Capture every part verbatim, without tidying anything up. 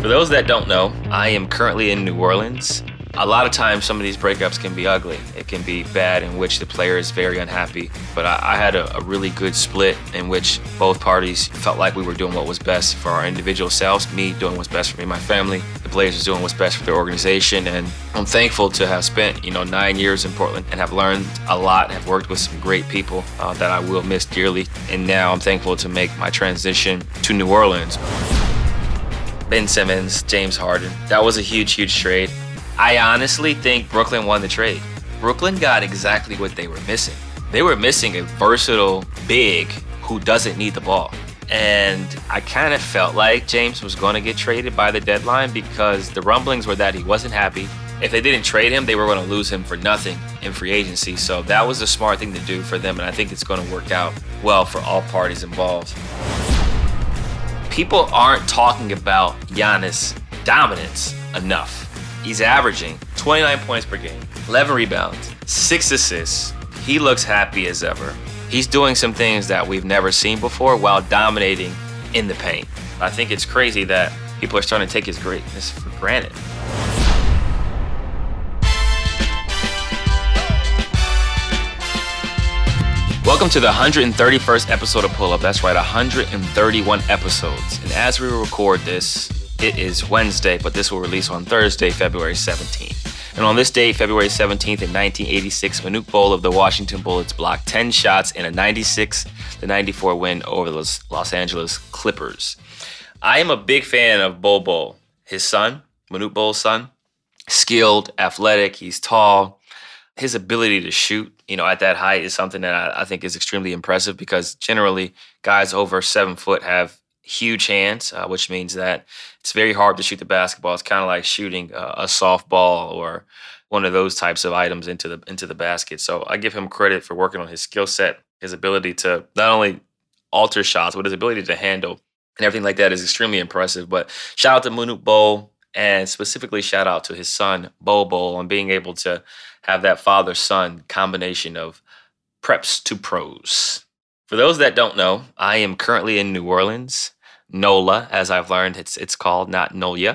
For those that don't know, I am currently in New Orleans. A lot of times, some of these breakups can be ugly. It can be bad in which the player is very unhappy. But I, I had a, a really good split in which both parties felt like we were doing what was best for our individual selves, me doing what's best for me and my family, the Blazers doing what's best for their organization. And I'm thankful to have spent, you know, nine years in Portland and have learned a lot, have worked with some great people uh, that I will miss dearly. And now I'm thankful to make my transition to New Orleans. Ben Simmons, James Harden. That was a huge, huge trade. I honestly think Brooklyn won the trade. Brooklyn got exactly what they were missing. They were missing a versatile big who doesn't need the ball. And I kind of felt like James was going to get traded by the deadline because the rumblings were that he wasn't happy. If they didn't trade him, they were going to lose him for nothing in free agency. So that was a smart thing to do for them, and I think it's going to work out well for all parties involved. People aren't talking about Giannis' dominance enough. He's averaging twenty-nine points per game, eleven rebounds, six assists. He looks happy as ever. He's doing some things that we've never seen before while dominating in the paint. I think it's crazy that people are starting to take his greatness for granted. Welcome to the one hundred thirty-first episode of Pull Up. That's right, one hundred thirty-one episodes. And as we record this, it is Wednesday, but this will release on Thursday, February seventeenth. And on this date, February seventeenth in nineteen eighty-six, Manute Bol of the Washington Bullets blocked ten shots in a ninety-six to ninety-four win over the Los Angeles Clippers. I am a big fan of Bol Bol. His son, Manute Bol's son, skilled, athletic, he's tall. His ability to shoot, you know, at that height is something that I, I think is extremely impressive because generally guys over seven foot have huge hands, uh, which means that it's very hard to shoot the basketball. It's kind of like shooting a, a softball or one of those types of items into the into the basket. So I give him credit for working on his skill set, his ability to not only alter shots, but his ability to handle and everything like that is extremely impressive. But shout out to Manute Bol, and specifically shout out to his son, Bol Bol, on being able to have that father-son combination of preps to pros. For those that don't know, I am currently in New Orleans, NOLA, as I've learned it's it's called, not NOLA.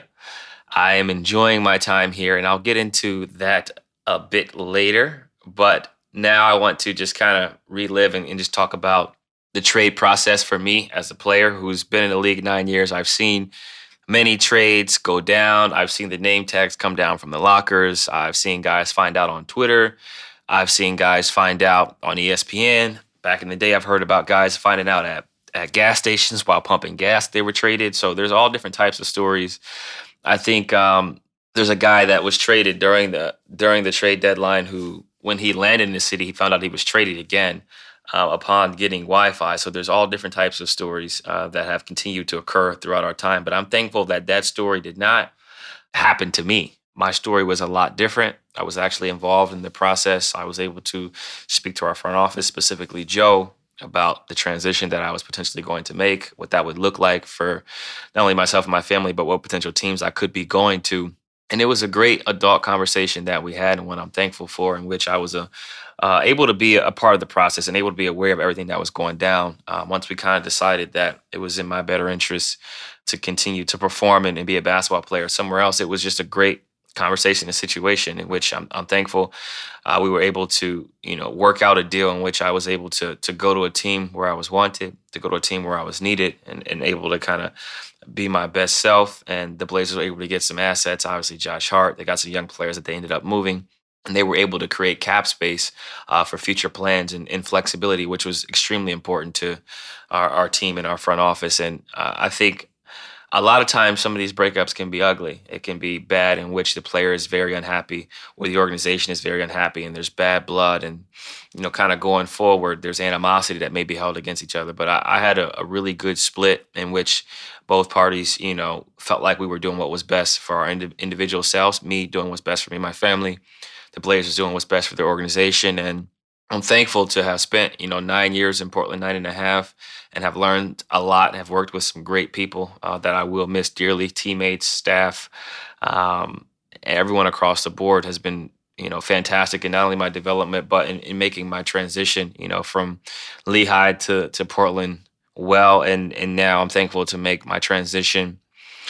I am enjoying my time here, and I'll get into that a bit later. But now I want to just kind of relive and, and just talk about the trade process for me as a player who's been in the league nine years. I've seen many trades go down. I've seen the name tags come down from the lockers. I've seen guys find out on Twitter. I've seen guys find out on E S P N. Back in the day, I've heard about guys finding out at, at gas stations while pumping gas they were traded. So there's all different types of stories. I think um, there's a guy that was traded during the during the trade deadline who, when he landed in the city, he found out he was traded again uh, upon getting Wi-Fi. So there's all different types of stories uh, that have continued to occur throughout our time. But I'm thankful that that story did not happen to me. My story was a lot different. I was actually involved in the process. I was able to speak to our front office, specifically Joe, about the transition that I was potentially going to make, what that would look like for not only myself and my family, but what potential teams I could be going to. And it was a great adult conversation that we had, and one I'm thankful for, in which I was a, uh, able to be a part of the process and able to be aware of everything that was going down. Uh, once we kind of decided that it was in my better interest to continue to perform and, and be a basketball player somewhere else, it was just a great conversation, a situation in which I'm, I'm thankful uh, we were able to, you know, work out a deal in which I was able to to go to a team where I was wanted, to go to a team where I was needed, and, and able to kind of be my best self. And the Blazers were able to get some assets. Obviously, Josh Hart, they got some young players that they ended up moving, and they were able to create cap space uh, for future plans and, and flexibility, which was extremely important to our, our team and our front office. And uh, I think a lot of times, some of these breakups can be ugly. It can be bad in which the player is very unhappy or the organization is very unhappy, and there's bad blood, and, you know, kind of going forward, there's animosity that may be held against each other. But I, I had a, a really good split in which both parties, you know, felt like we were doing what was best for our indi- individual selves, me doing what's best for me and my family, the Blazers doing what's best for their organization. And I'm thankful to have spent, you know, nine years in Portland, nine and a half, and have learned a lot and have worked with some great people uh, that I will miss dearly, teammates, staff, um, everyone across the board has been, you know, fantastic in not only my development, but in, in making my transition, you know, from Lehigh to, to Portland well. And, and now I'm thankful to make my transition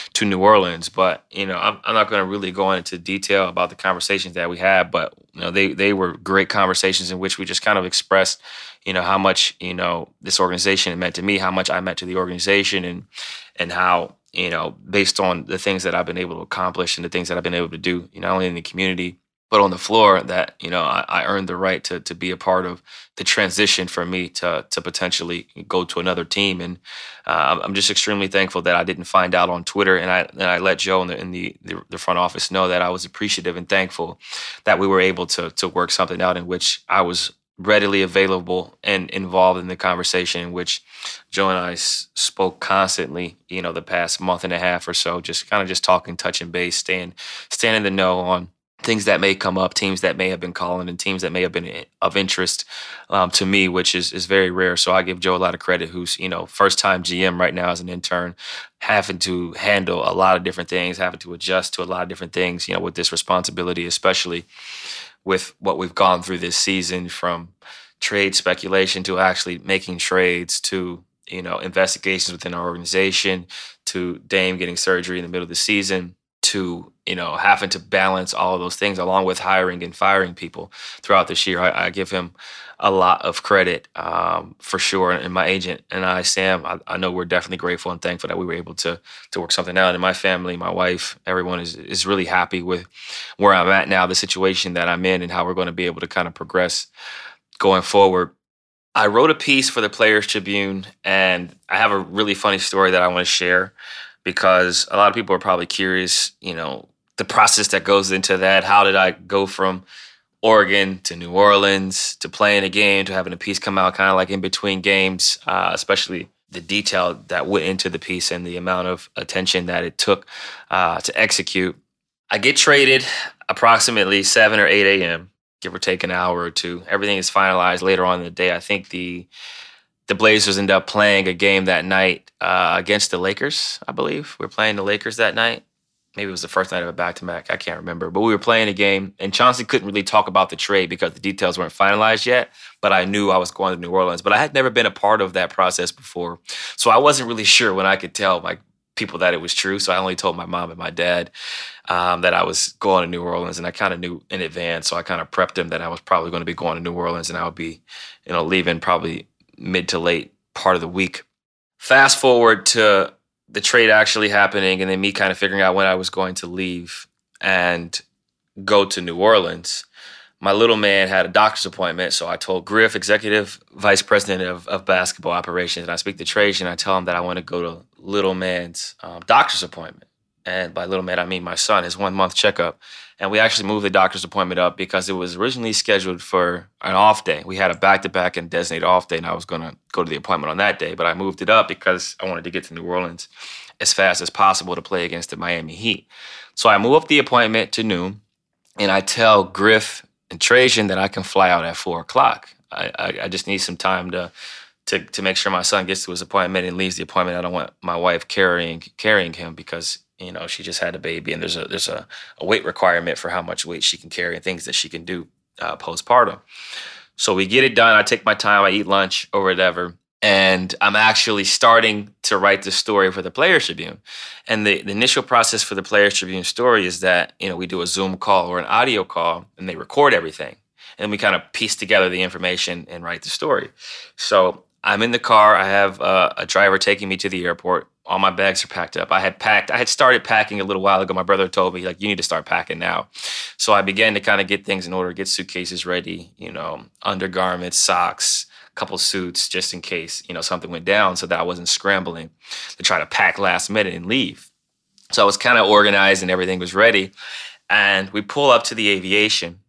to New Orleans. But, you know, I'm, I'm not going to really go into detail about the conversations that we had, but, you know, they, they were great conversations in which we just kind of expressed, you know, how much, you know, this organization meant to me, how much I meant to the organization, and, and how, you know, based on the things that I've been able to accomplish and the things that I've been able to do, you know, not only in the community, but on the floor, that, you know, I, I earned the right to to be a part of the transition for me to to potentially go to another team. And uh, I'm just extremely thankful that I didn't find out on Twitter, and I and I let Joe in the in the, the, the front office know that I was appreciative and thankful that we were able to to work something out in which I was readily available and involved in the conversation, in which Joe and I s- spoke constantly, you know, the past month and a half or so, just kind of just talking, touching base, staying, staying in the know on things that may come up, teams that may have been calling, and teams that may have been of interest um, to me, which is is very rare. So I give Joe a lot of credit, who's, you know, first time G M right now as an intern, having to handle a lot of different things, having to adjust to a lot of different things, you know, with this responsibility, especially with what we've gone through this season, from trade speculation to actually making trades, to, you know, investigations within our organization, to Dame getting surgery in the middle of the season, to, you know, having to balance all of those things along with hiring and firing people throughout this year. I, I give him a lot of credit um, for sure. And my agent and I, Sam, I, I know we're definitely grateful and thankful that we were able to to work something out. And my family, my wife, everyone is is really happy with where I'm at now, the situation that I'm in, and how we're going to be able to kind of progress going forward. I wrote a piece for the Players Tribune, and I have a really funny story that I want to share, because a lot of people are probably curious, you know, the process that goes into that. How did I go from Oregon to New Orleans to playing a game to having a piece come out kind of like in between games, uh, especially the detail that went into the piece and the amount of attention that it took uh, to execute. I get traded approximately seven or eight a.m., give or take an hour or two. Everything is finalized later on in the day. I think the the Blazers end up playing a game that night uh, against the Lakers, I believe. We were playing the Lakers that night. Maybe it was the first night of a back-to-back. I can't remember. But we were playing a game, and Chauncey couldn't really talk about the trade because the details weren't finalized yet. But I knew I was going to New Orleans. But I had never been a part of that process before. So I wasn't really sure when I could tell my people that it was true. So I only told my mom and my dad um, that I was going to New Orleans. And I kind of knew in advance. So I kind of prepped them that I was probably going to be going to New Orleans, and I would be, you know, leaving probably mid to late part of the week. Fast forward to the trade actually happening, and then me kind of figuring out when I was going to leave and go to New Orleans. My little man had a doctor's appointment, so I told Griff, executive vice president of, of basketball operations, and I speak to Trajan, and I tell him that I want to go to little man's um, doctor's appointment. And by little man, I mean my son, his one-month checkup. And we actually moved the doctor's appointment up because it was originally scheduled for an off day. We had a back-to-back and designated off day, and I was going to go to the appointment on that day. But I moved it up because I wanted to get to New Orleans as fast as possible to play against the Miami Heat. So I move up the appointment to noon, and I tell Griff and Trajan that I can fly out at four o'clock. I, I, I just need some time to, to to make sure my son gets to his appointment and leaves the appointment. I don't want my wife carrying carrying him because, you know, she just had a baby, and there's a there's a, a weight requirement for how much weight she can carry and things that she can do uh, postpartum. So we get it done. I take my time. I eat lunch or whatever. And I'm actually starting to write the story for the Players Tribune. And the, the initial process for the Players Tribune story is that, you know, we do a Zoom call or an audio call, and they record everything. And we kind of piece together the information and write the story. So I'm in the car. I have uh, a driver taking me to the airport. All my bags are packed up. I had packed, I had started packing a little while ago. My brother told me, like, you need to start packing now. So I began to kind of get things in order, get suitcases ready, you know, undergarments, socks, couple suits, just in case, you know, something went down, so that I wasn't scrambling to try to pack last minute and leave. So I was kind of organized and everything was ready. And we pull up to the aviation,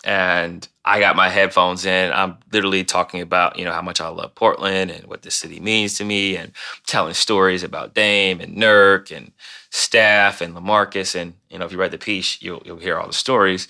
and I got my headphones in. I'm literally talking about, you know, how much I love Portland and what the city means to me, and telling stories about Dame and Nurk and Steph and LaMarcus. And, you know, if you read the piece, you'll, you'll hear all the stories.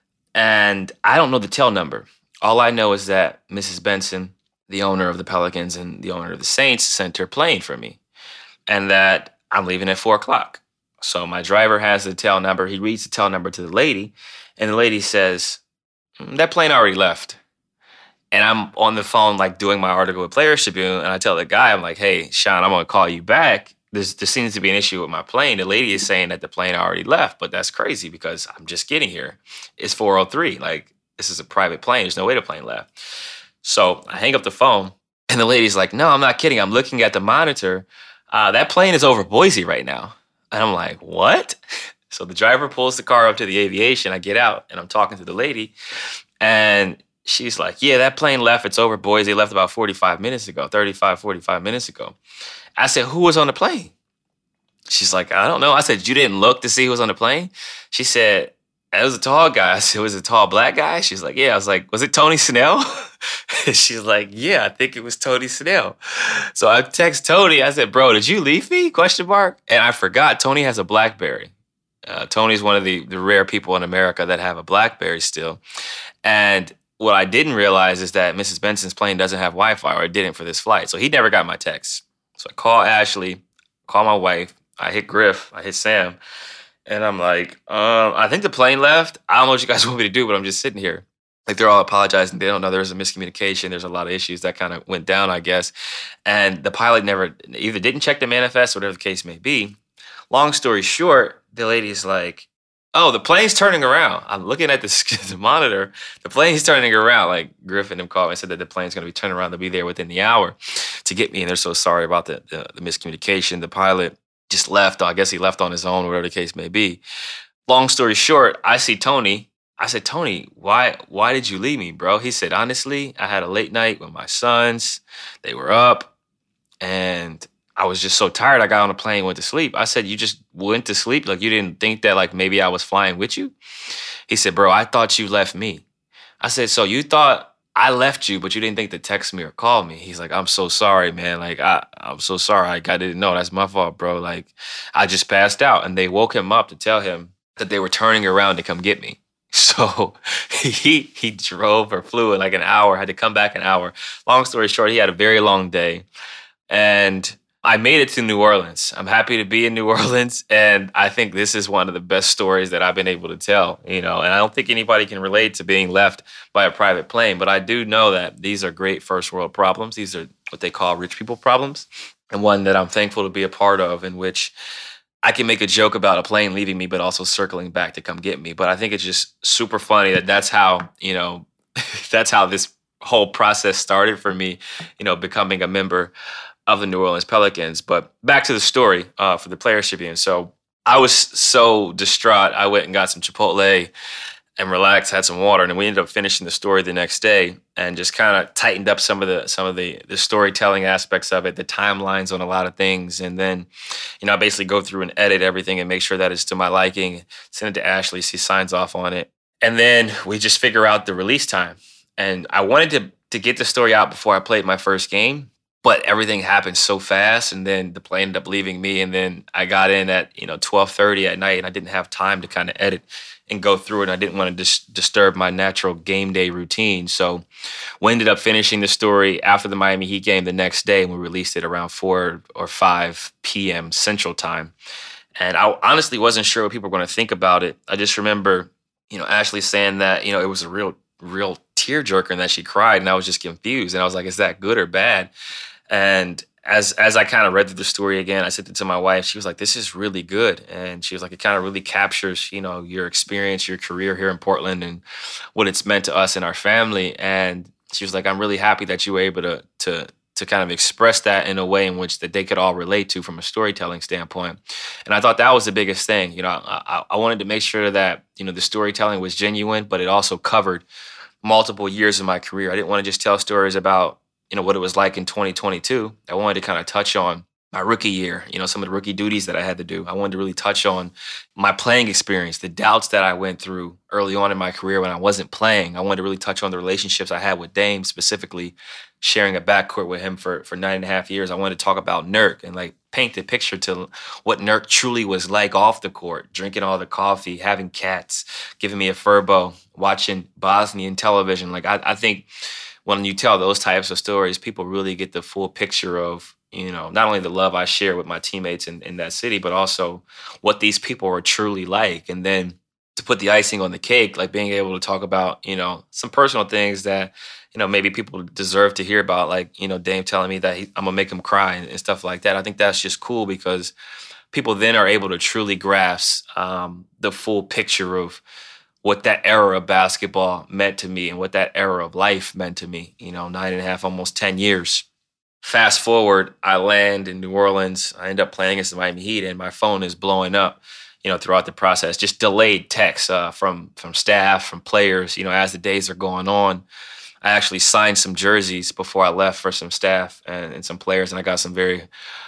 And I don't know the tail number. All I know is that Missus Benson, the owner of the Pelicans and the owner of the Saints, sent her plane for me, and that I'm leaving at four o'clock. So my driver has the tail number. He reads the tail number to the lady, and the lady says, that plane already left. And I'm on the phone, like, doing my article with Players Tribune, and I tell the guy, I'm like, hey, Sean, I'm going to call you back there's, there seems to be an issue with my plane. The lady is saying that the plane already left, but that's crazy because I'm just getting here. It's four oh three. Like, this is a private plane. There's no way the plane left. So I hang up the phone, and the lady's like, no, I'm not kidding. I'm looking at the monitor. Uh, that plane is over Boise right now. And I'm like, what? So the driver pulls the car up to the aviation. I get out, and I'm talking to the lady, and she's like, yeah, that plane left. It's over Boise. It left about forty-five minutes ago, thirty-five, forty-five minutes ago. I said, who was on the plane? She's like, I don't know. I said, you didn't look to see who was on the plane? She said, it was a tall guy. I said, was it a tall black guy? She's like, yeah. I was like, was it Tony Snell? She's like, yeah, I think it was Tony Snell. So I text Tony. I said, bro, did you leave me? Question mark. And I forgot Tony has a BlackBerry. Uh, Tony's one of the, the rare people in America that have a BlackBerry still. And what I didn't realize is that Missus Benson's plane doesn't have Wi-Fi, or it didn't for this flight. So he never got my text. So I call Ashley, call my wife. I hit Griff. I hit Sam. And I'm like, um, I think the plane left. I don't know what you guys want me to do, but I'm just sitting here. Like, they're all apologizing. They don't know there's a miscommunication. There's a lot of issues that kind of went down, I guess. And the pilot never either didn't check the manifest, whatever the case may be. Long story short, the lady's like, oh, the plane's turning around. I'm looking at the, the monitor. The plane's turning around. Like, Griffin and called me and said that the plane's going to be turning around. They'll be there within the hour to get me. And they're so sorry about the, the, the miscommunication. The pilot just left. I guess he left on his own, whatever the case may be. Long story short, I see Tony. I said, Tony, why why did you leave me, bro? He said, honestly, I had a late night with my sons. They were up, and I was just so tired. I got on a plane and went to sleep. I said, you just went to sleep? Like, you didn't think that, like, maybe I was flying with you? He said, bro, I thought you left me. I said, so you thought I left you, but you didn't think to text me or call me? He's like, I'm so sorry, man. Like, I, I'm so sorry. Like, I didn't know. That's my fault, bro. Like, I just passed out. And they woke him up to tell him that they were turning around to come get me. So he he drove or flew in like an hour, had to come back an hour. Long story short, he had a very long day. And I made it to New Orleans. I'm happy to be in New Orleans. And I think this is one of the best stories that I've been able to tell, you know, and I don't think anybody can relate to being left by a private plane. But I do know that these are great first world problems. These are what they call rich people problems. And one that I'm thankful to be a part of, in which I can make a joke about a plane leaving me, but also circling back to come get me. But I think it's just super funny that that's how, you know, that's how this whole process started for me, you know, becoming a member of the New Orleans Pelicans. But back to the story uh, for the Players Tribune. So I was so distraught. I went and got some Chipotle and relaxed, had some water, and then we ended up finishing the story the next day and just kind of tightened up some of the some of the the storytelling aspects of it, the timelines on a lot of things, and then, you know, I basically go through and edit everything and make sure that it's to my liking. Send it to Ashley, she signs off on it, and then we just figure out the release time. And I wanted to to get the story out before I played my first game, but everything happened so fast, and then the plane ended up leaving me, and then I got in at, you know, twelve thirty at night, and I didn't have time to kind of edit and go through it. And I didn't want to dis- disturb my natural game day routine. So we ended up finishing the story after the Miami Heat game the next day, and we released it around four or five p.m. Central Time. And I honestly wasn't sure what people were going to think about it. I just remember, you know, Ashley saying that, you know, it was a real, real tearjerker and that she cried, and I was just confused. And I was like, is that good or bad? And as as I kind of read through the story again, I sent it to my wife. She was like, this is really good. And she was like, it kind of really captures, you know, your experience, your career here in Portland and what it's meant to us and our family. And she was like, I'm really happy that you were able to to to kind of express that in a way in which that they could all relate to from a storytelling standpoint. And I thought that was the biggest thing. You know, I, I wanted to make sure that, you know, the storytelling was genuine, but it also covered multiple years of my career. I didn't want to just tell stories about, you know, what it was like in twenty twenty-two. I wanted to kind of touch on my rookie year, you know, some of the rookie duties that I had to do. I wanted to really touch on my playing experience, the doubts that I went through early on in my career when I wasn't playing. I wanted to really touch on the relationships I had with Dame, specifically sharing a backcourt with him for, for nine and a half years. I wanted to talk about Nurk and like paint the picture to what Nurk truly was like off the court, drinking all the coffee, having cats, giving me a Furbo, watching Bosnian television. Like I, I think when you tell those types of stories, people really get the full picture of, you know, not only the love I share with my teammates in, in that city, but also what these people are truly like. And then to put the icing on the cake, like being able to talk about, you know, some personal things that, you you know, maybe people deserve to hear about, like, you know, Dame telling me that he, I'm gonna make him cry and, and stuff like that. I think that's just cool because people then are able to truly grasp um, the full picture of what that era of basketball meant to me and what that era of life meant to me. You know, nine and a half, almost ten years. Fast forward, I land in New Orleans. I end up playing against the Miami Heat, and my phone is blowing up, you know, throughout the process. Just delayed texts uh, from from staff, from players, you know, as the days are going on. I actually signed some jerseys before I left for some staff and, and some players, and I got some very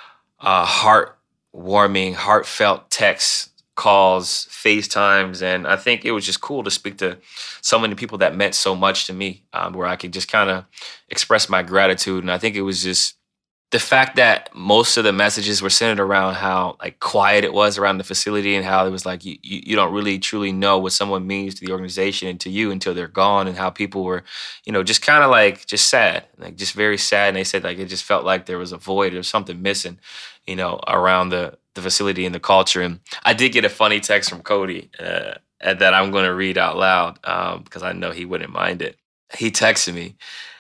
uh, heartwarming, heartfelt texts, calls, FaceTimes, and I think it was just cool to speak to so many people that meant so much to me, um, where I could just kind of express my gratitude. And I think it was just the fact that most of the messages were centered around how like quiet it was around the facility and how it was like you, you, you don't really truly know what someone means to the organization and to you until they're gone, and how people were, you know, just kind of like just sad, like just very sad. And they said like it just felt like there was a void or something missing, you know, around the the facility and the culture. And I did get a funny text from Cody uh, that I'm going to read out loud um, because I know he wouldn't mind it. He texted me,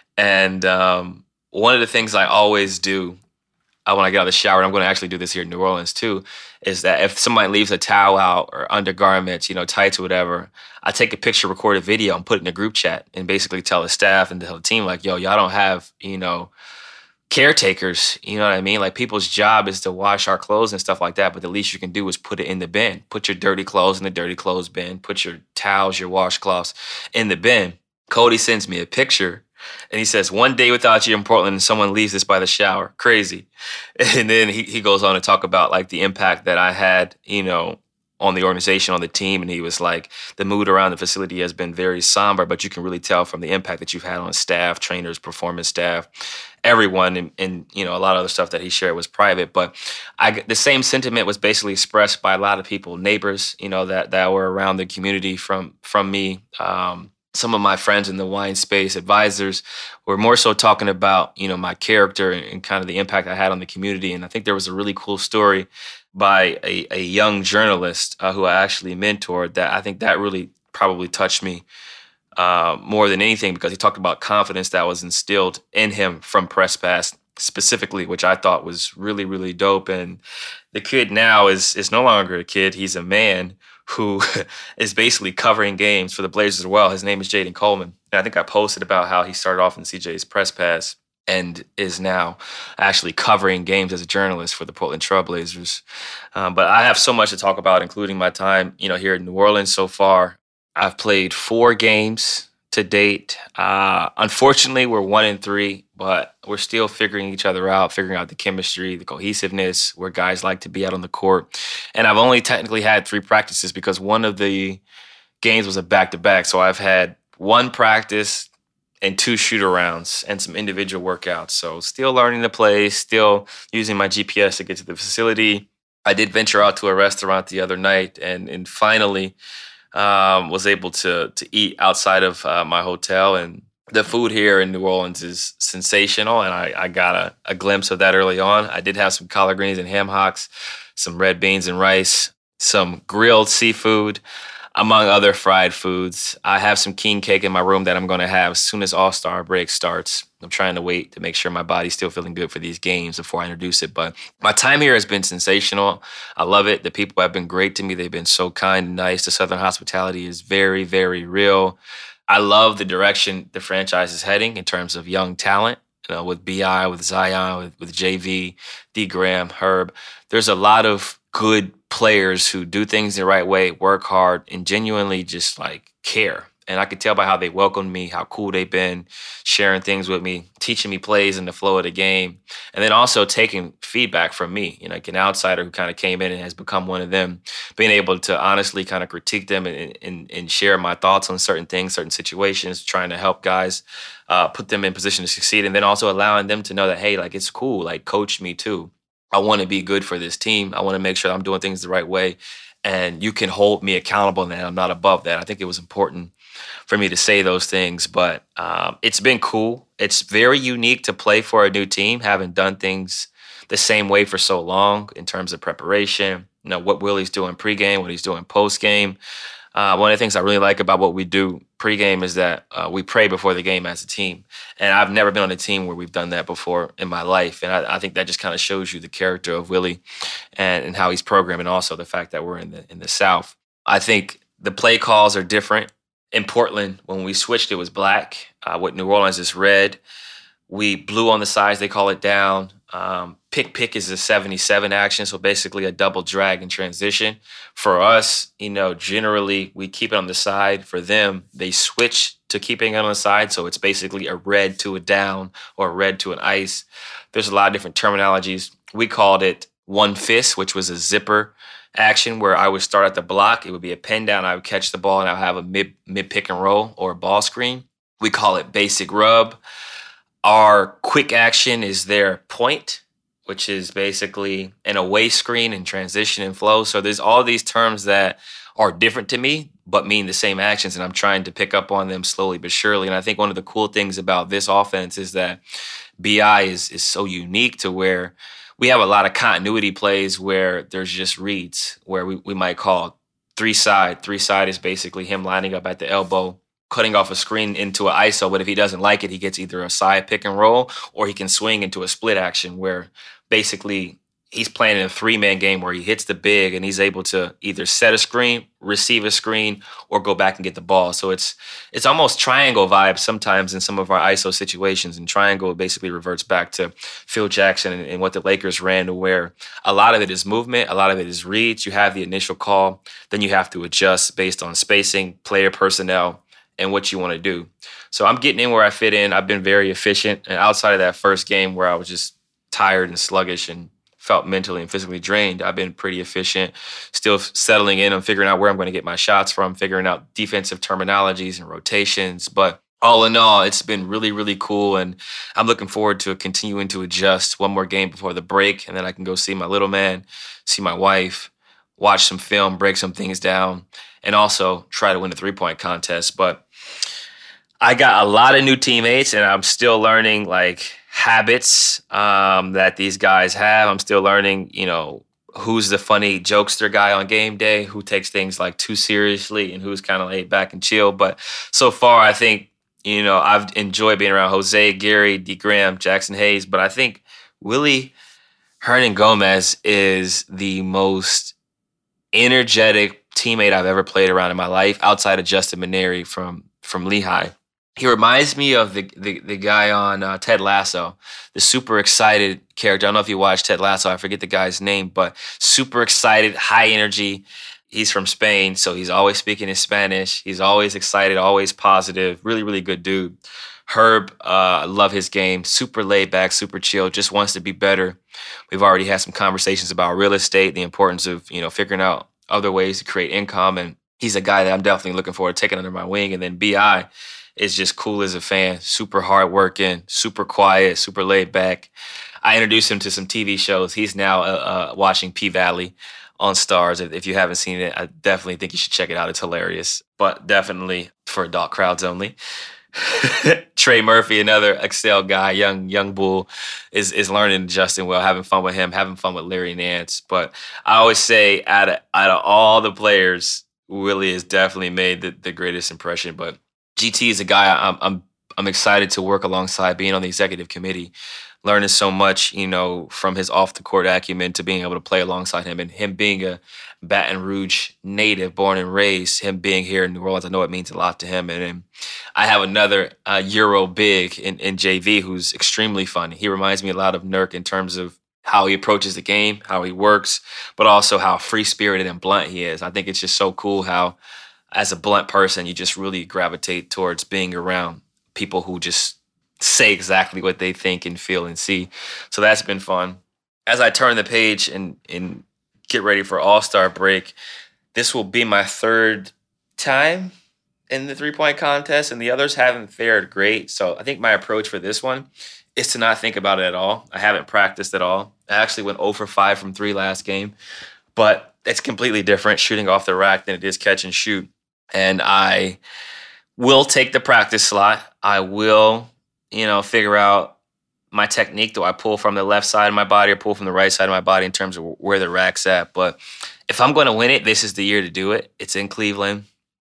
and um, one of the things I always do uh, when I get out of the shower, and I'm going to actually do this here in New Orleans too, is that if somebody leaves a towel out or undergarments, you know, tights or whatever, I take a picture, record a video, and put it in a group chat and basically tell the staff and tell the team like, yo, y'all don't have, you know, caretakers, you know what I mean? Like people's job is to wash our clothes and stuff like that, but the least you can do is put it in the bin. Put your dirty clothes in the dirty clothes bin. Put your towels, your washcloths in the bin. Cody sends me a picture and he says, one day without you in Portland and someone leaves this by the shower. Crazy. And then he, he goes on to talk about like the impact that I had, you know, on the organization, on the team. And he was like, the mood around the facility has been very somber, but you can really tell from the impact that you've had on staff, trainers, performance staff, everyone. And, and you know, a lot of other stuff that he shared was private. But I, the same sentiment was basically expressed by a lot of people, neighbors, you know, that, that were around the community from, from me. Um, some of my friends in the wine space, advisors, were more so talking about, you know, my character and, and kind of the impact I had on the community. And I think there was a really cool story by a, a young journalist uh, who I actually mentored that I think that really probably touched me uh, more than anything, because he talked about confidence that was instilled in him from Press Pass specifically, which I thought was really, really dope. And the kid now is is no longer a kid. He's a man who is basically covering games for the Blazers as well. His name is Jaden Coleman. And I think I posted about how he started off in C J's Press Pass and is now actually covering games as a journalist for the Portland Trail Blazers. Um, but I have so much to talk about, including my time, you know, here in New Orleans so far. I've played four games to date. Uh, unfortunately, we're one and three, but we're still figuring each other out, figuring out the chemistry, the cohesiveness, where guys like to be out on the court. And I've only technically had three practices because one of the games was a back-to-back. So I've had one practice and two shoot-arounds and some individual workouts. So still learning the play, still using my G P S to get to the facility. I did venture out to a restaurant the other night and, and finally um, was able to to eat outside of uh, my hotel. And the food here in New Orleans is sensational, and I, I got a, a glimpse of that early on. I did have some collard greens and ham hocks, some red beans and rice, some grilled seafood, among other fried foods. I have some king cake in my room that I'm going to have as soon as All-Star break starts. I'm trying to wait to make sure my body's still feeling good for these games before I introduce it. But my time here has been sensational. I love it. The people have been great to me. They've been so kind and nice. The Southern hospitality is very, very real. I love the direction the franchise is heading in terms of young talent. You know, with B I, with Zion, with, with J V, D. Graham, Herb. There's a lot of good players who do things the right way, work hard, and genuinely just like care. And I could tell by how they welcomed me, how cool they've been, sharing things with me, teaching me plays in the flow of the game, and then also taking feedback from me, you know, like an outsider who kind of came in and has become one of them, being able to honestly kind of critique them and, and, and share my thoughts on certain things, certain situations, trying to help guys uh, put them in position to succeed, and then also allowing them to know that, hey, like, it's cool, like, coach me too. I want to be good for this team. I want to make sure I'm doing things the right way, and you can hold me accountable, and I'm not above that. I think it was important for me to say those things, but um, it's been cool. It's very unique to play for a new team, having done things the same way for so long in terms of preparation, you know, what Willie's doing pregame, what he's doing postgame. Uh, one of the things I really like about what we do pregame is that uh, we pray before the game as a team. And I've never been on a team where we've done that before in my life. And I, I think that just kind of shows you the character of Willie and, and how he's programmed, and also the fact that we're in the in the South. I think the play calls are different. In Portland, when we switched, it was black. Uh, with New Orleans, it's red. We blue on the sides, they call it down. Um, pick pick is a seventy-seven action, so basically a double drag in transition. For us, you know, generally we keep it on the side. For them, they switch to keeping it on the side, so it's basically a red to a down or a red to an ice. There's a lot of different terminologies. We called it one fist, which was a zipper action where I would start at the block. It would be a pin down. I would catch the ball and I would have a mid mid pick and roll or a ball screen. We call it basic rub. Our quick action is their point, which is basically an away screen and transition and flow. So there's all these terms that are different to me, but mean the same actions. And I'm trying to pick up on them slowly but surely. And I think one of the cool things about this offense is that B I is, is so unique to where we have a lot of continuity plays where there's just reads, where we, we might call three side. Three side is basically him lining up at the elbow, cutting off a screen into an I S O, but if he doesn't like it, he gets either a side pick and roll or he can swing into a split action where basically he's playing in a three-man game where he hits the big and he's able to either set a screen, receive a screen, or go back and get the ball. So it's it's almost triangle vibes sometimes in some of our I S O situations, and triangle basically reverts back to Phil Jackson and, and what the Lakers ran, to where a lot of it is movement, a lot of it is reads. You have the initial call, then you have to adjust based on spacing, player personnel, and what you want to do. So I'm getting in where I fit in. I've been very efficient. And outside of that first game where I was just tired and sluggish and felt mentally and physically drained, I've been pretty efficient, still settling in and figuring out where I'm going to get my shots from, figuring out defensive terminologies and rotations. But all in all, it's been really, really cool. And I'm looking forward to continuing to adjust one more game before the break. And then I can go see my little man, see my wife, watch some film, break some things down, and also try to win the three-point contest. But I got a lot of new teammates, and I'm still learning, like, habits um, that these guys have. I'm still learning, you know, who's the funny jokester guy on game day, who takes things, like, too seriously, and who's kind of laid back and chill. But so far, I think, you know, I've enjoyed being around Jose, Gary, D. Graham, Jackson Hayes. But I think Willie Hernangomez is the most energetic teammate I've ever played around in my life, outside of Justin Maneri from from Lehigh. He reminds me of the the, the guy on uh, Ted Lasso, the super excited character. I don't know if you watched Ted Lasso. I forget the guy's name, but super excited, high energy. He's from Spain, so he's always speaking in Spanish. He's always excited, always positive. Really, really good dude. Herb, uh, I love his game. Super laid back, super chill, just wants to be better. We've already had some conversations about real estate, the importance of, you know, figuring out other ways to create income. And he's a guy that I'm definitely looking forward to taking under my wing. And then B I is just cool as a fan, super hardworking, super quiet, super laid back. I introduced him to some T V shows. He's now uh, uh, watching P-Valley on Stars. If you haven't seen it, I definitely think you should check it out. It's hilarious, but definitely for adult crowds only. Trey Murphy, another Excel guy, young young bull, is is learning Justin well, having fun with him, having fun with Larry Nance. But I always say, out of out of all the players, Willie has definitely made the, the greatest impression. But G T is a guy I'm I'm I'm excited to work alongside, being on the executive committee, learning so much, you know, from his off the court acumen to being able to play alongside him, and him being a Baton Rouge native, born and raised, him being here in New Orleans, I know it means a lot to him. And, and I have another uh, Euro big in, in J V who's extremely funny. He reminds me a lot of Nurk in terms of how he approaches the game, how he works, but also how free-spirited and blunt he is. I think it's just so cool how, as a blunt person, you just really gravitate towards being around people who just say exactly what they think and feel and see. So that's been fun. As I turn the page and, and get ready for All-Star break, this will be my third time in the three-point contest, and the others haven't fared great. So I think my approach for this one is to not think about it at all. I haven't practiced at all. I actually went zero for five from three last game, but it's completely different shooting off the rack than it is catch and shoot. And I will take the practice slot. I will, you know, figure out my technique. Do I pull from the left side of my body or pull from the right side of my body in terms of where the rack's at? But if I'm going to win it, this is the year to do it. It's in Cleveland.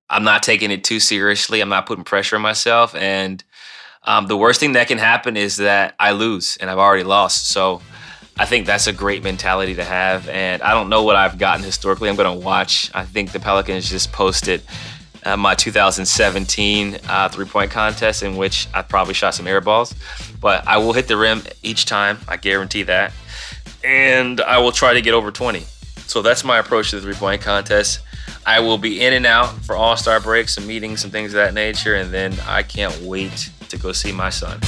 I'm not taking it too seriously. I'm not putting pressure on myself. And um, the worst thing that can happen is that I lose, and I've already lost. So I think that's a great mentality to have. And I don't know what I've gotten historically. I'm going to watch. I think the Pelicans just posted uh, my two thousand seventeen uh, three-point contest in which I probably shot some air balls. But I will hit the rim each time. I guarantee that. And I will try to get over twenty. So that's my approach to the three-point contest. I will be in and out for all-star breaks, some meetings, some things of that nature. And then I can't wait to go see my son.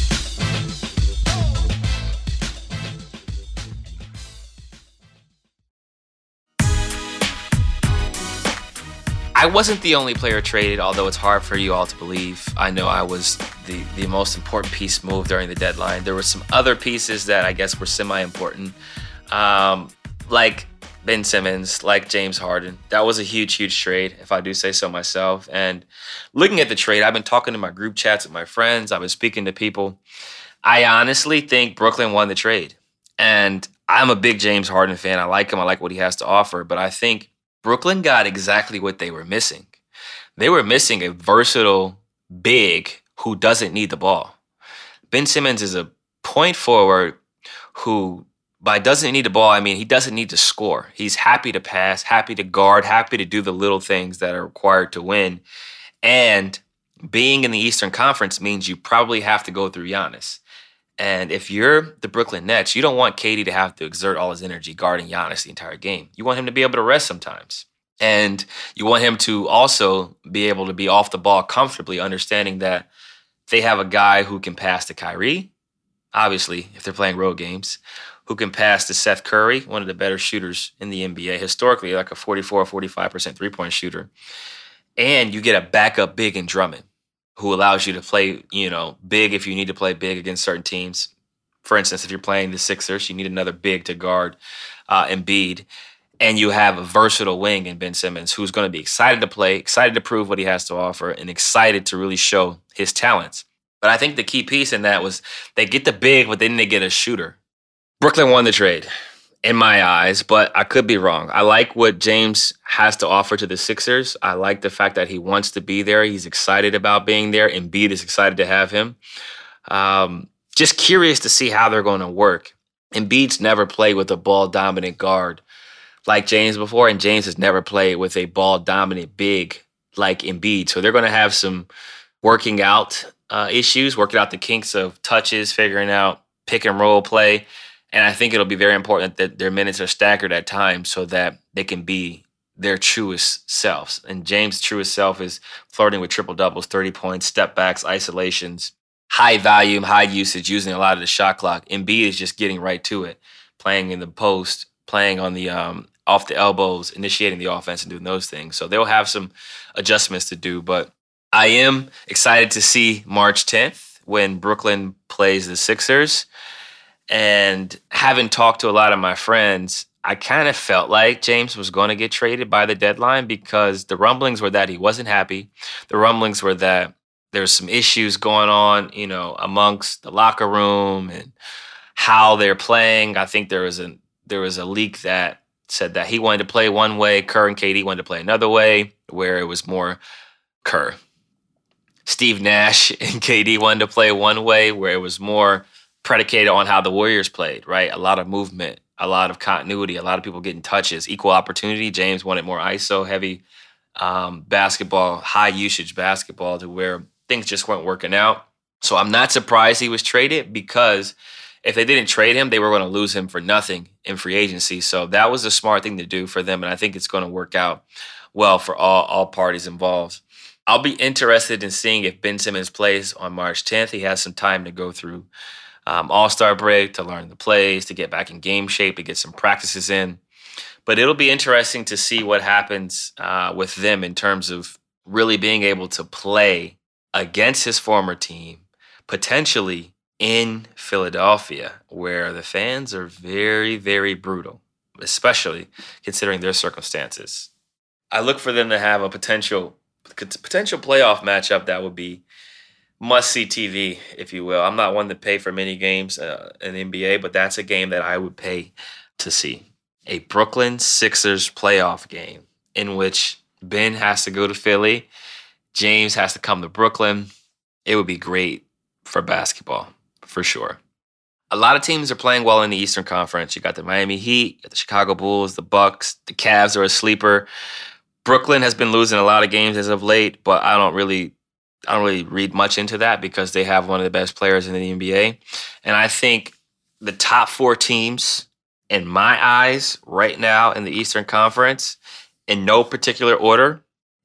I wasn't the only player traded, although it's hard for you all to believe. I know I was the, the most important piece moved during the deadline. There were some other pieces that I guess were semi-important, um, like Ben Simmons, like James Harden. That was a huge, huge trade, if I do say so myself. And looking at the trade, I've been talking to my group chats with my friends. I've been speaking to people. I honestly think Brooklyn won the trade. And I'm a big James Harden fan. I like him. I like what he has to offer. But I think Brooklyn got exactly what they were missing. They were missing a versatile big who doesn't need the ball. Ben Simmons is a point forward who, by doesn't need the ball, I mean he doesn't need to score. He's happy to pass, happy to guard, happy to do the little things that are required to win. And being in the Eastern Conference means you probably have to go through Giannis. And if you're the Brooklyn Nets, you don't want K D to have to exert all his energy guarding Giannis the entire game. You want him to be able to rest sometimes. And you want him to also be able to be off the ball comfortably, understanding that they have a guy who can pass to Kyrie, obviously, if they're playing road games, who can pass to Seth Curry, one of the better shooters in the N B A, historically like a forty-four, forty-five percent three-point shooter. And you get a backup big in Drummond, who allows you to play, you know, big if you need to play big against certain teams. For instance, if you're playing the Sixers, you need another big to guard uh, Embiid. And you have a versatile wing in Ben Simmons who's going to be excited to play, excited to prove what he has to offer, and excited to really show his talents. But I think the key piece in that was they get the big, but then they get a shooter. Brooklyn won the trade, in my eyes, but I could be wrong. I like what James has to offer to the Sixers. I like the fact that he wants to be there. He's excited about being there. Embiid is excited to have him. Um, just curious to see how they're going to work. Embiid's never played with a ball-dominant guard like James before, and James has never played with a ball-dominant big like Embiid. So they're going to have some working out uh, issues, working out the kinks of touches, figuring out pick-and-roll play. And I think it'll be very important that their minutes are staggered at times so that they can be their truest selves. And James' truest self is flirting with triple doubles, thirty points, step backs, isolations, high volume, high usage, using a lot of the shot clock. Embiid is just getting right to it, playing in the post, playing on the um, off the elbows, initiating the offense and doing those things. So they'll have some adjustments to do. But I am excited to see March tenth when Brooklyn plays the Sixers. And having talked to a lot of my friends, I kind of felt like James was going to get traded by the deadline because the rumblings were that he wasn't happy. The rumblings were that there's some issues going on, you know, amongst the locker room and how they're playing. I think there was a there was a leak that said that he wanted to play one way, Kerr and K D wanted to play another way, where it was more Kerr. Steve Nash and K D wanted to play one way, where it was more predicated on how the Warriors played, right? A lot of movement, a lot of continuity, a lot of people getting touches, equal opportunity. James wanted more I S O heavy um, basketball, high usage basketball to where things just weren't working out. So I'm not surprised he was traded because if they didn't trade him, they were going to lose him for nothing in free agency. So that was a smart thing to do for them. And I think it's going to work out well for all, all parties involved. I'll be interested in seeing if Ben Simmons plays on March tenth. He has some time to go through Um, all-star break, to learn the plays, to get back in game shape, to get some practices in. But it'll be interesting to see what happens uh, with them in terms of really being able to play against his former team, potentially in Philadelphia, where the fans are very, very brutal, especially considering their circumstances. I look for them to have a potential potential playoff matchup that would be must-see T V, if you will. I'm not one to pay for many games uh, in the N B A, but that's a game that I would pay to see. A Brooklyn Sixers playoff game in which Ben has to go to Philly. James has to come to Brooklyn. It would be great for basketball, for sure. A lot of teams are playing well in the Eastern Conference. You got the Miami Heat, you got the Chicago Bulls, the Bucks, the Cavs are a sleeper. Brooklyn has been losing a lot of games as of late, but I don't really I don't really read much into that because they have one of the best players in the N B A. And I think the top four teams in my eyes right now in the Eastern Conference, in no particular order,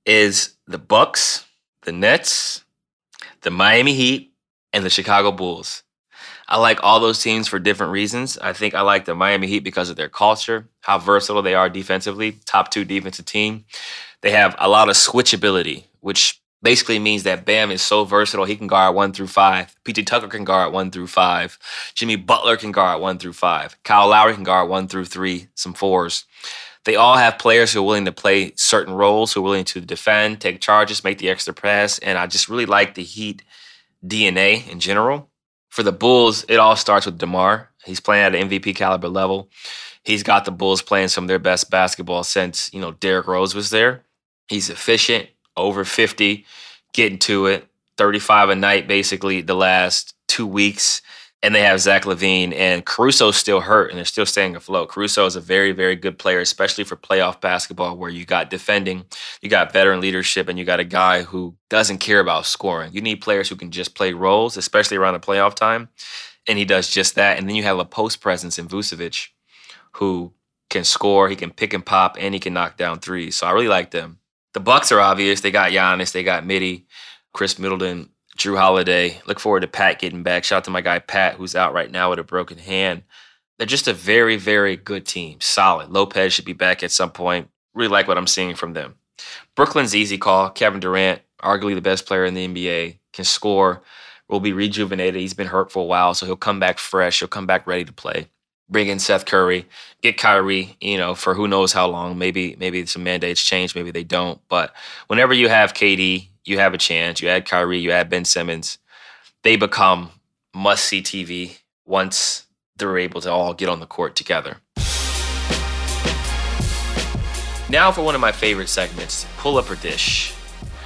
is the Bucks, the Nets, the Miami Heat, and the Chicago Bulls. I like all those teams for different reasons. I think I like the Miami Heat because of their culture, how versatile they are defensively, top two defensive team. They have a lot of switchability, which basically means that Bam is so versatile, he can guard one through five. P J Tucker can guard one through five. Jimmy Butler can guard one through five. Kyle Lowry can guard one through three, some fours. They all have players who are willing to play certain roles, who are willing to defend, take charges, make the extra pass, and I just really like the Heat D N A in general. For the Bulls, it all starts with DeMar. He's playing at an M V P caliber level. He's got the Bulls playing some of their best basketball since, you know, Derrick Rose was there. He's efficient, over fifty, getting to it, thirty-five a night basically the last two weeks. And they have Zach LaVine, and Caruso's still hurt, and they're still staying afloat. Caruso is a very, very good player, especially for playoff basketball where you got defending, you got veteran leadership, and you got a guy who doesn't care about scoring. You need players who can just play roles, especially around the playoff time, and he does just that. And then you have a post presence in Vucevic who can score, he can pick and pop, and he can knock down threes. So I really like them. The Bucks are obvious. They got Giannis, they got Mitty, Chris Middleton, Drew Holiday. Look forward to Pat getting back. Shout out to my guy Pat, who's out right now with a broken hand. They're just a very, very good team. Solid. Lopez should be back at some point. Really like what I'm seeing from them. Brooklyn's easy call. Kevin Durant, arguably the best player in the N B A, can score, will be rejuvenated. He's been hurt for a while, so he'll come back fresh. He'll come back ready to play. Bring in Seth Curry, get Kyrie, you know, for who knows how long. Maybe maybe some mandates change, maybe they don't. But whenever you have K D, you have a chance. You add Kyrie, you add Ben Simmons. They become must-see T V once they're able to all get on the court together. Now for one of my favorite segments, Pull Up or Dish.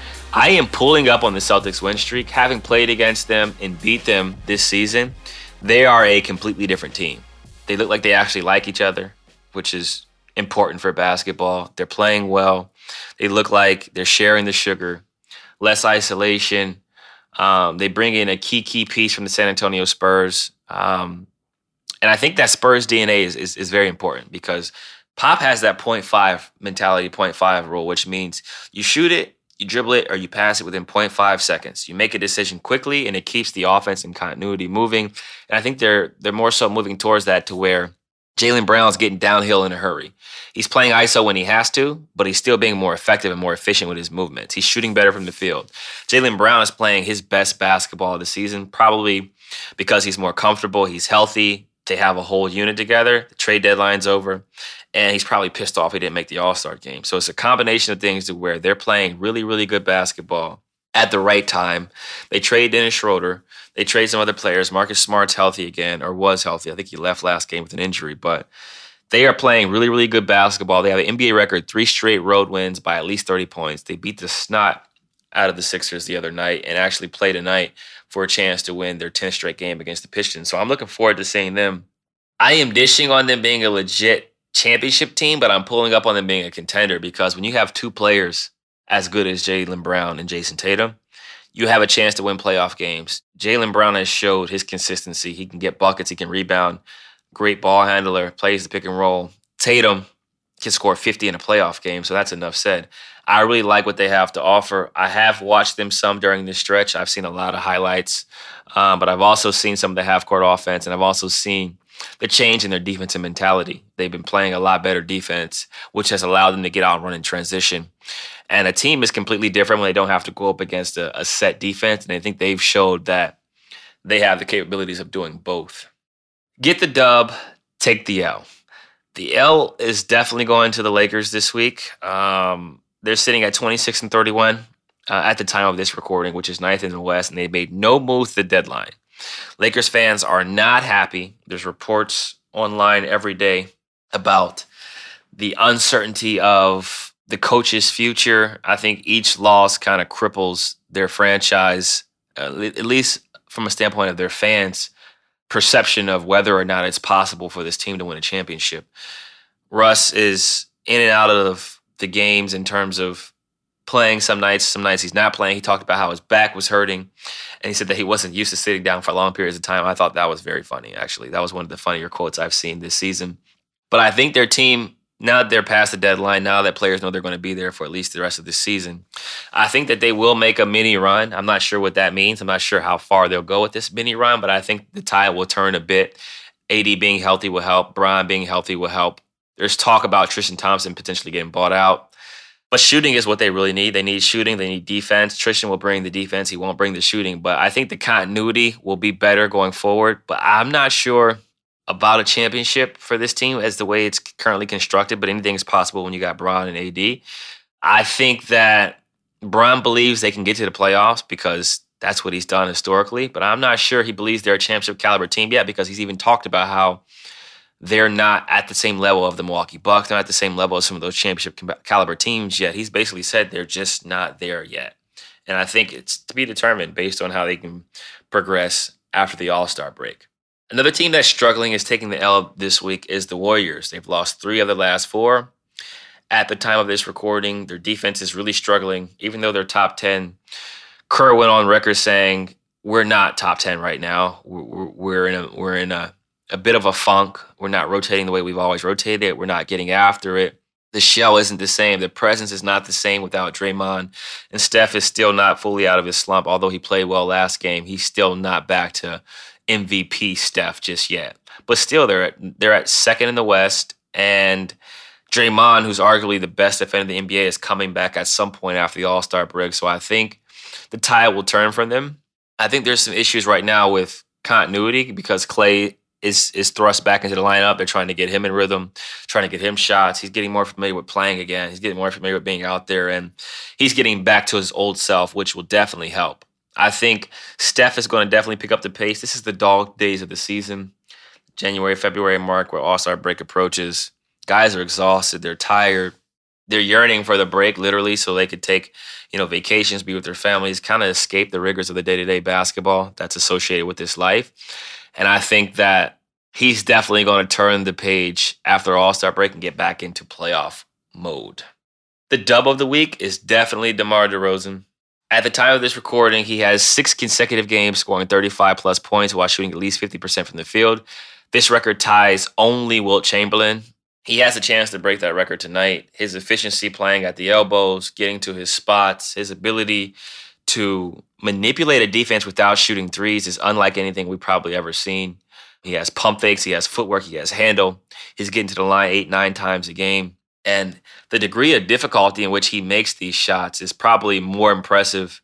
I am pulling up on the Celtics win streak. Having played against them and beat them this season, they are a completely different team. They look like they actually like each other, which is important for basketball. They're playing well. They look like they're sharing the sugar. Less isolation. Um, they bring in a key, key piece from the San Antonio Spurs. Um, and I think that Spurs D N A is, is, is very important because Pop has that point five mentality, point five rule, which means you shoot it, you dribble it, or you pass it within point five seconds. You make a decision quickly, and it keeps the offense and continuity moving. And I think they're they're more so moving towards that to where Jaylen Brown's getting downhill in a hurry. He's playing I S O when he has to, but he's still being more effective and more efficient with his movements. He's shooting better from the field. Jaylen Brown is playing his best basketball of the season, probably because he's more comfortable, he's healthy, they have a whole unit together, the trade deadline's over, and he's probably pissed off he didn't make the All-Star game. So it's a combination of things to where they're playing really, really good basketball at the right time. They trade Dennis Schroeder. They trade some other players. Marcus Smart's healthy again, or was healthy. I think he left last game with an injury, but they are playing really, really good basketball. They have an N B A record, three straight road wins by at least thirty points. They beat the snot out of the Sixers the other night and actually play tonight for a chance to win their tenth straight game against the Pistons. So I'm looking forward to seeing them. I am dishing on them being a legit championship team, but I'm pulling up on them being a contender because when you have two players as good as Jaylen Brown and Jason Tatum, you have a chance to win playoff games. Jaylen Brown has showed his consistency. He can get buckets. He can rebound. Great ball handler. Plays the pick and roll. Tatum can score fifty in a playoff game, so that's enough said. I really like what they have to offer. I have watched them some during this stretch. I've seen a lot of highlights, um, but I've also seen some of the half-court offense, and I've also seen the change in their defensive mentality. They've been playing a lot better defense, which has allowed them to get out and run in transition. And a team is completely different when they don't have to go up against a, a set defense. And I think they've showed that they have the capabilities of doing both. Get the dub, take the L. The L is definitely going to the Lakers this week. Um, they're sitting at twenty-six and thirty-one uh, at the time of this recording, which is ninth in the West, and they made no moves to the deadline. Lakers fans are not happy. There's reports online every day about the uncertainty of the coach's future. I think each loss kind of cripples their franchise, uh, at least from a standpoint of their fans' perception of whether or not it's possible for this team to win a championship. Russ is in and out of the games in terms of playing some nights, some nights he's not playing. He talked about how his back was hurting, and he said that he wasn't used to sitting down for long periods of time. I thought that was very funny, actually. That was one of the funnier quotes I've seen this season. But I think their team, now that they're past the deadline, now that players know they're going to be there for at least the rest of the season, I think that they will make a mini run. I'm not sure what that means. I'm not sure how far they'll go with this mini run, but I think the tide will turn a bit. A D being healthy will help. Bron being healthy will help. There's talk about Tristan Thompson potentially getting bought out. But shooting is what they really need. They need shooting. They need defense. Tristan will bring the defense. He won't bring the shooting. But I think the continuity will be better going forward. But I'm not sure about a championship for this team as the way it's currently constructed. But anything is possible when you got Bron and A D. I think that Bron believes they can get to the playoffs because that's what he's done historically. But I'm not sure he believes they're a championship caliber team yet because he's even talked about how they're not at the same level of the Milwaukee Bucks. They're not at the same level as some of those championship caliber teams yet. He's basically said they're just not there yet. And I think it's to be determined based on how they can progress after the All-Star break. Another team that's struggling is taking the L this week is the Warriors. They've lost three of the last four. At the time of this recording, their defense is really struggling. Even though they're top ten, Kerr went on record saying, we're not top ten right now. We're, we're in a, we're in a, a bit of a funk. We're not rotating the way we've always rotated it. We're not getting after it. The shell isn't the same. The presence is not the same without Draymond. And Steph is still not fully out of his slump. Although he played well last game, he's still not back to M V P Steph just yet. But still, they're at, they're at second in the West. And Draymond, who's arguably the best defender in the N B A, is coming back at some point after the All-Star break. So I think the tide will turn from them. I think there's some issues right now with continuity because Klay is is thrust back into the lineup. They're trying to get him in rhythm, trying to get him shots. He's getting more familiar with playing again. He's getting more familiar with being out there, and he's getting back to his old self, which will definitely help. I think Steph is going to definitely pick up the pace. This is the dog days of the season, January, February mark, where All-Star break approaches. Guys are exhausted. They're tired. They're yearning for the break, literally, so they could take, you know, vacations, be with their families, kind of escape the rigors of the day-to-day basketball that's associated with this life. And I think that he's definitely going to turn the page after All-Star break and get back into playoff mode. The dub of the week is definitely DeMar DeRozan. At the time of this recording, he has six consecutive games scoring thirty-five plus points while shooting at least fifty percent from the field. This record ties only Wilt Chamberlain. He has a chance to break that record tonight. His efficiency playing at the elbows, getting to his spots, his ability to manipulate a defense without shooting threes is unlike anything we've probably ever seen. He has pump fakes, he has footwork, he has handle. He's getting to the line eight, nine times a game. And the degree of difficulty in which he makes these shots is probably more impressive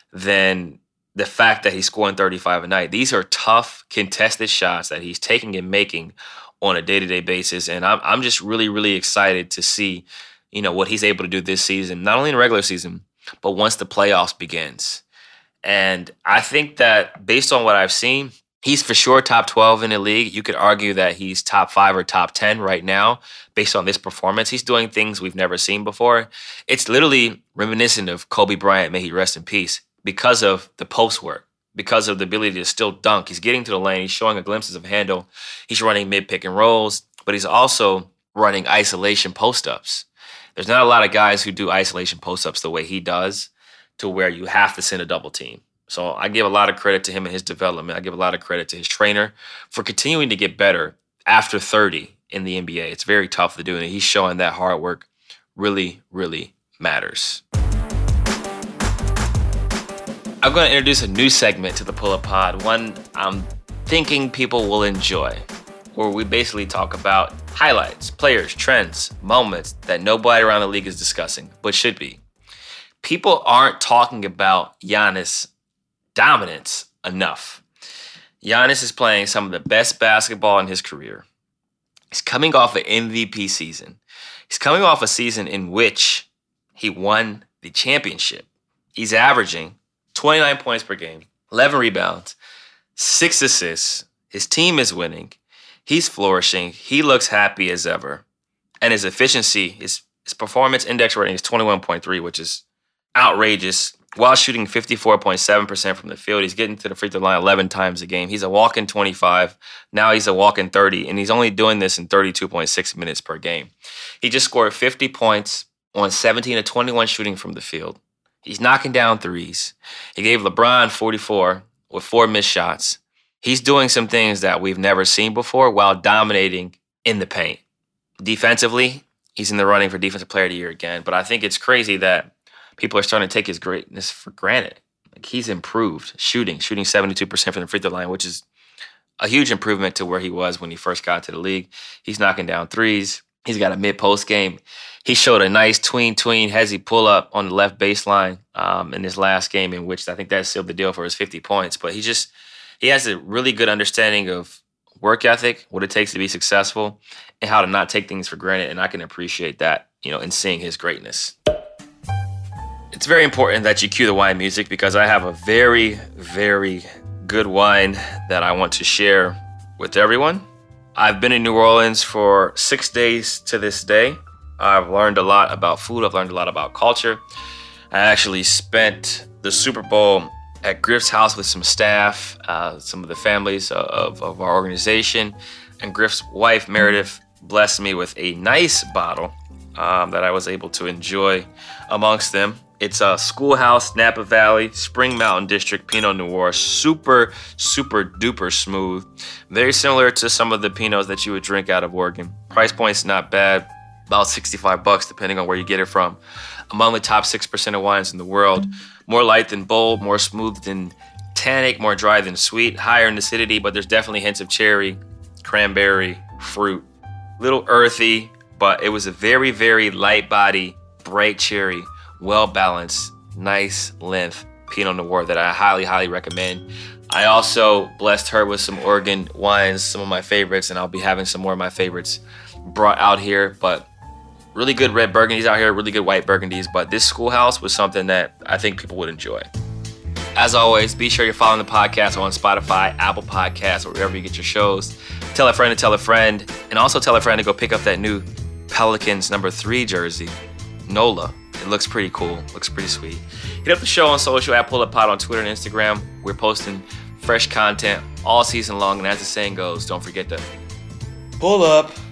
than the fact that he's scoring thirty-five a night. These are tough, contested shots that he's taking and making on a day-to-day basis. And I'm I'm just really, really excited to see, you know, what he's able to do this season, not only in the regular season, but once the playoffs begins. And I think that based on what I've seen, he's for sure top twelve in the league. You could argue that he's top five or top ten right now based on this performance. He's doing things we've never seen before. It's literally reminiscent of Kobe Bryant, may he rest in peace, because of the post work, because of the ability to still dunk. He's getting to the lane. He's showing a glimpses of handle. He's running mid-pick and rolls, but he's also running isolation post-ups. There's not a lot of guys who do isolation post-ups the way he does, to where you have to send a double team. So I give a lot of credit to him and his development. I give a lot of credit to his trainer for continuing to get better after thirty in the N B A. It's very tough to do, and he's showing that hard work really, really matters. I'm going to introduce a new segment to the Pull-Up Pod, one I'm thinking people will enjoy, where we basically talk about highlights, players, trends, moments that nobody around the league is discussing, but should be. People aren't talking about Giannis' dominance enough. Giannis is playing some of the best basketball in his career. He's coming off an M V P season. He's coming off a season in which he won the championship. He's averaging twenty-nine points per game, eleven rebounds, six assists. His team is winning. He's flourishing. He looks happy as ever. And his efficiency is His performance index rating is twenty-one point three, which is outrageous. While shooting fifty-four point seven percent from the field, he's getting to the free throw line eleven times a game. He's a walk-in twenty-five. Now he's a walk-in thirty, and he's only doing this in thirty-two point six minutes per game. He just scored fifty points on seventeen of twenty-one shooting from the field. He's knocking down threes. He gave LeBron forty-four with four missed shots. He's doing some things that we've never seen before while dominating in the paint. Defensively, he's in the running for Defensive Player of the Year again, but I think it's crazy that people are starting to take his greatness for granted. Like, he's improved shooting, shooting seventy-two percent from the free throw line, which is a huge improvement to where he was when he first got to the league. He's knocking down threes. He's got a mid-post game. He showed a nice tween-tween hezzy pull-up on the left baseline um, in his last game, in which I think that sealed the deal for his fifty points. But he just he has a really good understanding of work ethic, what it takes to be successful, and how to not take things for granted. And I can appreciate that, you know, in seeing his greatness. It's very important that you cue the wine music because I have a very, very good wine that I want to share with everyone. I've been in New Orleans for six days to this day. I've learned a lot about food. I've learned a lot about culture. I actually spent the Super Bowl at Griff's house with some staff, uh, some of the families of, of our organization, and Griff's wife, Meredith, blessed me with a nice bottle um, that I was able to enjoy amongst them. It's a Schoolhouse, Napa Valley, Spring Mountain District Pinot Noir. Super, super duper smooth. Very similar to some of the Pinots that you would drink out of Oregon. Price point's not bad, about sixty-five bucks depending on where you get it from. Among the top six percent of wines in the world. More light than bold, more smooth than tannic, more dry than sweet, higher in acidity, but there's definitely hints of cherry, cranberry, fruit. Little earthy, but it was a very, very light body, bright cherry, well-balanced, nice length Pinot Noir that I highly, highly recommend. I also blessed her with some Oregon wines, some of my favorites, and I'll be having some more of my favorites brought out here. But really good red burgundies out here, really good white burgundies. But this Schoolhouse was something that I think people would enjoy. As always, be sure you're following the podcast on Spotify, Apple Podcasts, or wherever you get your shows. Tell a friend to tell a friend, and also tell a friend to go pick up that new Pelicans number three jersey, NOLA. It looks pretty cool. Looks pretty sweet. Hit up the show on social at Pull Up Pod on Twitter and Instagram. We're posting fresh content all season long. And as the saying goes, don't forget to pull up.